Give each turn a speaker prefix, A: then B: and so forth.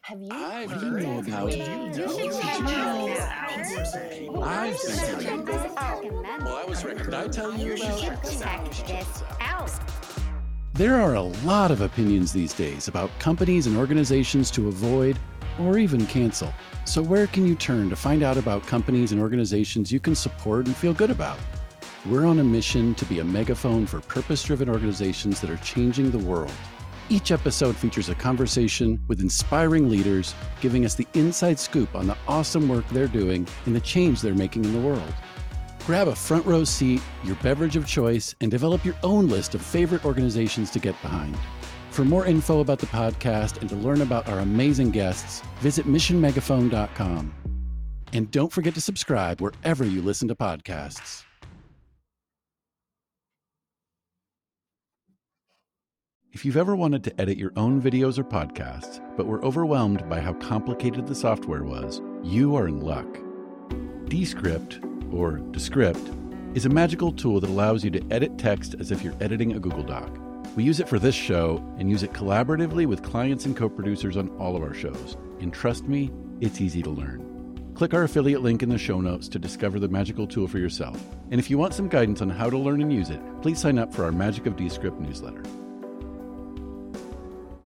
A: Have you?
B: I've
C: What do you know about
A: You should check this out.
B: I've been
A: Check
B: telling you.
A: this out.
B: Well, I was right. Did I tell you
A: You
B: about
A: should check this out.
C: There are a lot of opinions these days about companies and organizations to avoid or even cancel. So where can you turn to find out about companies and organizations you can support and feel good about? We're on a mission to be a megaphone for purpose-driven organizations that are changing the world. Each episode features a conversation with inspiring leaders, giving us the inside scoop on the awesome work they're doing and the change they're making in the world. Grab a front row seat, your beverage of choice, and develop your own list of favorite organizations to get behind. For more info about the podcast and to learn about our amazing guests, visit missionmegaphone.com. And don't forget to subscribe wherever you listen to podcasts. If you've ever wanted to edit your own videos or podcasts, but were overwhelmed by how complicated the software was, you are in luck. Descript, or Descript, is a magical tool that allows you to edit text as if you're editing a Google Doc. We use it for this show and use it collaboratively with clients and co-producers on all of our shows. And trust me, it's easy to learn. Click our affiliate link in the show notes to discover the magical tool for yourself. And if you want some guidance on how to learn and use it, please sign up for our Magic of Descript newsletter.